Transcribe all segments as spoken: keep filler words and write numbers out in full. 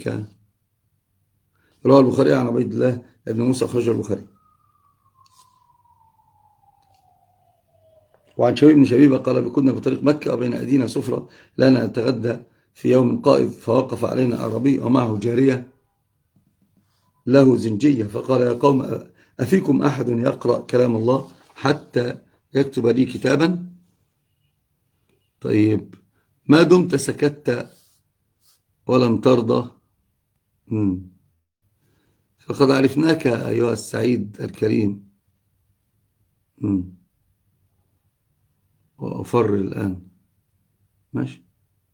مكة. رواه البخاري عن عبيد الله بن موسى، أخرجه البخاري. وعن شبيب بن شبيبة قال: كنا بطريق مكة وبين أيدينا سفرة لنا نتغدى في يوم قائد، فوقف علينا أعرابي ومعه جارية له زنجية، فقال: يا قوم، أفيكم أحد يقرأ كلام الله حتى يكتب لي كتابا؟ طيب، ما دمت سكت ولم ترضى مم. فقد عرفناك أيها السعيد الكريم. مم. وأفر الآن. ماشي.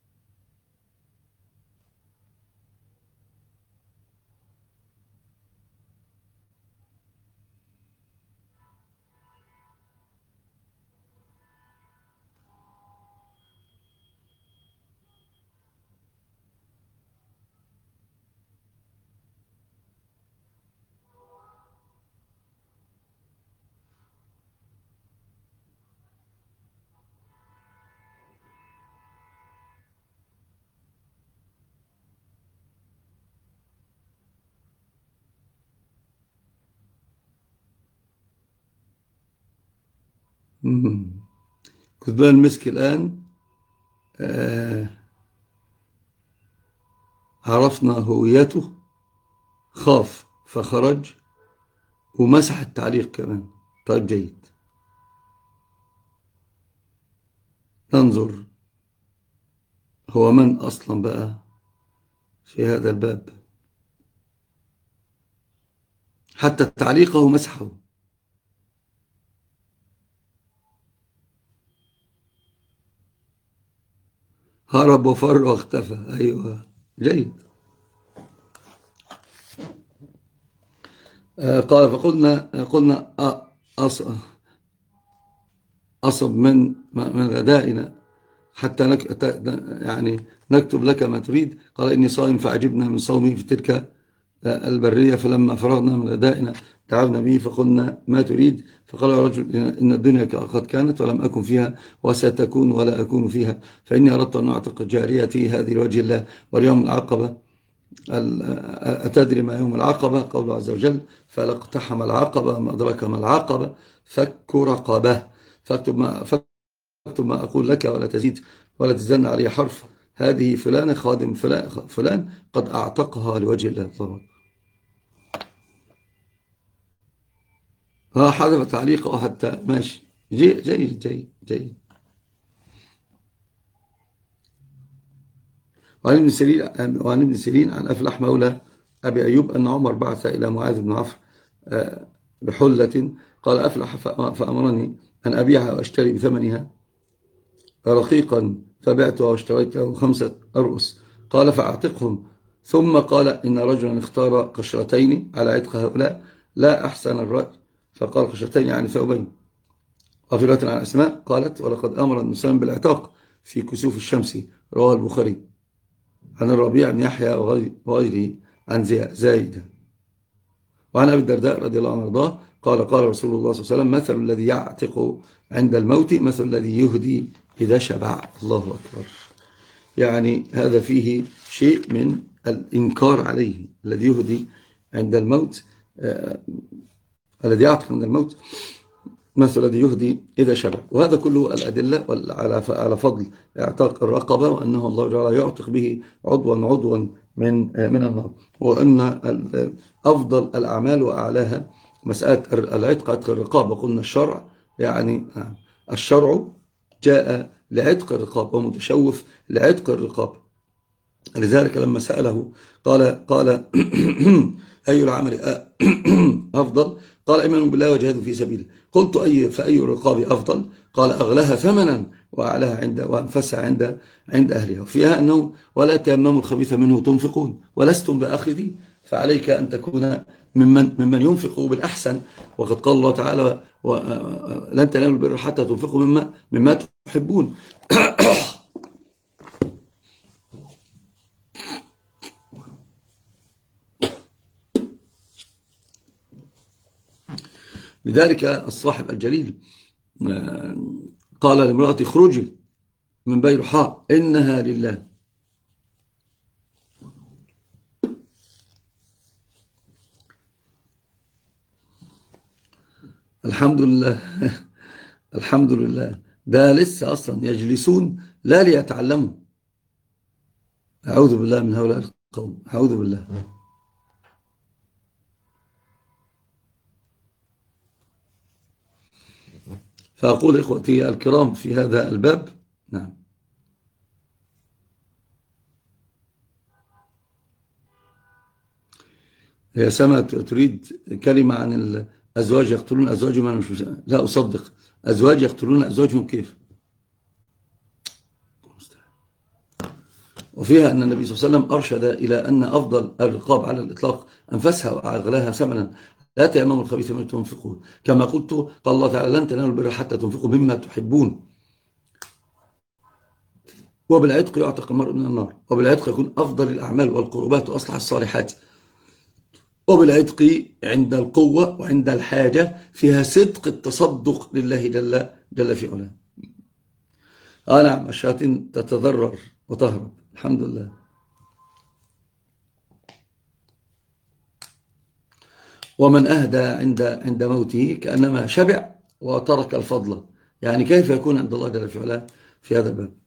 مم. كتبان المسك الآن. آه عرفنا هويته، خاف فخرج ومسح التعليق كمان. طيب، جيد. ننظر هو من أصلا بقى في هذا الباب، حتى تعليقه مسحه. هرب وفر واختفى. أيوة، جيد. آه قال: فقلنا قلنا آه أص أصب من من غدائنا حتى نك يعني نكتب لك ما تريد. قال: إني صائم، فعجبنا من صومي في تلك البرية، فلما فرغنا من غدائنا دعونا به فقلنا: ما تريد؟ فقال الرجل: إن الدنيا قد كانت ولم أكن فيها، وستكون ولا أكون فيها، فإني أردت أن أعتق جاريتي هذه لوجه الله واليوم العقبة. أتدري ما يوم العقبة؟ قوله عز وجل: فلا اقتحم العقبة ما أدرك ما العقبة، فك رقبة. فاكتب ما, فاكتب ما أقول لك ولا تزيد ولا تزدن عليه حرف. هذه فلان خادم فلان, فلان قد أعتقها لوجه الله طبعا. ها، حذف تعليقه حتى. ماشي، جيد جيد جيد جيد. وعن ابن سيرين وعن ابن سيرين عن أفلح مولى أبي أيوب أن عمر بعث إلى معاذ بن عفر آه، بحلة. قال: أفلح فأمرني أن أبيعها وأشتري بثمنها رقيقا، فبعتها واشتريتها خمسة أرؤس. قال: فأعتقهم. ثم قال: إن رجلا اختار قشرتين على عتق هؤلاء، لا أحسن الرأي. فقال: قشرتين يعني ثوبين. وفي رواية عن أسماء قالت: ولقد أمر النسان بالعتاق في كسوف الشمس. رواه البخاري. عن الربيع بن يحيى وغيره عن زايد. وعن أبي الدرداء رضي الله عنه وارضاه قال: قال رسول الله صلى الله عليه وسلم: مثل الذي يعتق عند الموت مثل الذي يهدي إذا شبع. الله أكبر. يعني هذا فيه شيء من الإنكار عليه. الذي يهدي عند الموت، آه الذي يعتق عند الموت مثل الذي يهدي إذا شبع. وهذا كله الأدلة على فضل اعتاق الرقبة، وأنه الله تعالى يعتق به عضوا عضوا من من النار، وأن أفضل الأعمال وأعلاها مسألة العتق، عتق الرقاب. وقلنا الشرع يعني الشرع جاء لعتق الرقاب ومتشوف لعتق الرقاب. لذلك لما سأله قال قال أي العمل أفضل؟ قال: إيمان بالله وجهاد في سبيله. قلت: أي فأي الرقاب أفضل؟ قال: أغلاها ثمنا وأعلاها عند وأنفسها عند عند أهلها. وفيها أنه: ولا تيمموا الخبيث منه تنفقون ولستم بآخذين. فعليك أن تكون ممن ممن ينفق بالأحسن. وقد قال الله تعالى: لن تنالوا البر حتى تنفقوا مما مما تحبون. لذلك الصاحب الجليل قال لامرأتي: اخرجي من بيرحاء إنها لله. الحمد لله. الحمد لله. ده لسه أصلا يجلسون لا ليتعلموا. أعوذ بالله من هؤلاء القوم، أعوذ بالله. فأقول إخوتي الكرام في هذا الباب. نعم. هي سما تريد كلمة عن الأزواج يقتلون أزواجهم. أنا مش لا أصدق. أزواج يقتلون أزواجهم كيف؟ وفيها أن النبي صلى الله عليه وسلم أرشد إلى أن أفضل الرقاب على الإطلاق أنفسها وأغلاها ثمنا لا تيمموا الخبيث مما تنفقون، كما قلت قال الله تعالى لن تنالوا البر حتى تنفقوا مما تحبون. وبالعتق يعتق المرء من النار، وبالعتق يكون أفضل الأعمال والقربات وأصلح الصالحات، وبالعتق عند القوة وعند الحاجة فيها صدق التصدق لله جل, جل في علاه. آه نعم، الشياطين تتضرر وتهرب الحمد لله. ومن أهدى عند عند موته كأنما شبع وترك الفضل، يعني كيف يكون عند الله جل في علاه في هذا الباب؟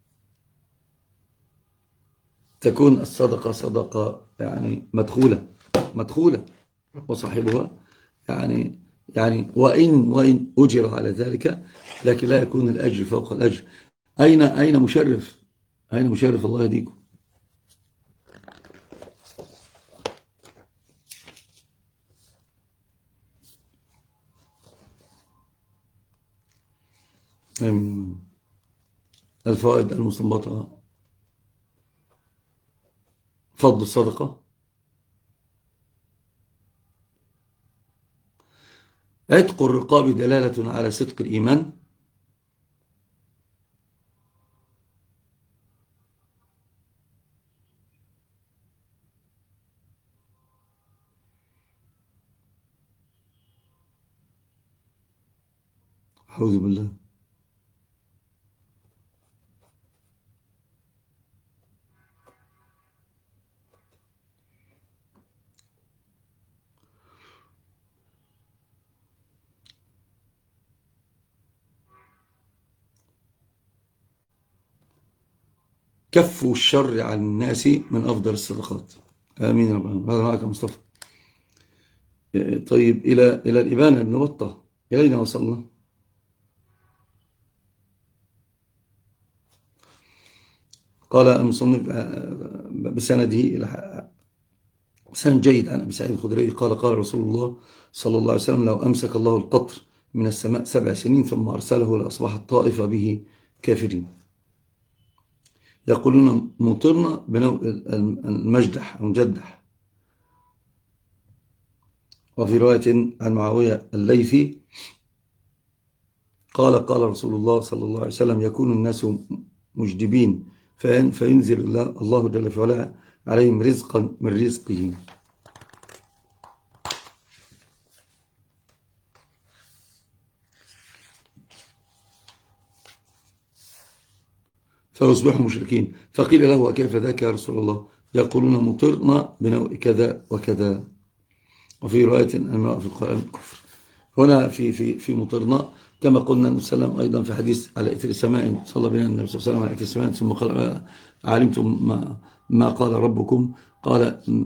تكون الصدقة صدقة يعني مدخولة مدخولة وصاحبها يعني يعني وإن وإن أجر على ذلك، لكن لا يكون الأجر فوق الأجر. أين أين مشرف أين مشرف الله يهديكم. الفوائد المستنبطة. فضل الصدقة. عتق الرقاب دلالة على صدق الإيمان. أعوذ بالله. كف الشر عن الناس من أفضل الصدقات. آمين يا رب. هذا معك مصطفى. طيب إلى إلى الإبانة ابن بطة إلينا وصلنا. قال المصنف بسنده إلى سند جيد عن أبي سعيد الخدري قال قال رسول الله صلى الله عليه وسلم لو أمسك الله القطر من السماء سبع سنين ثم أرسله لأصبح الطائفة به كافرين. يقولون مطرنا بنوء المجدح المجدح. وفي رواية عن معاوية الليثي قال قال رسول الله صلى الله عليه وسلم يكون الناس مجدبين فينزل الله جل في علاه عليهم رزقا من رزقه فيصبحوا مشركين. فقيل له وكيف ذاك يا رسول الله؟ يقولون مطرنا بنوء كذا وكذا. وفي رواية أنه في القرآن كفر. هنا في في في مطرنا كما قلنا النبي صلى الله عليه وسلم أيضا في حديث على إثر السماء صلى بنا النبي صلى الله عليه وسلم على إثر السماء ثم قال علمتم ما, ما قال ربكم قال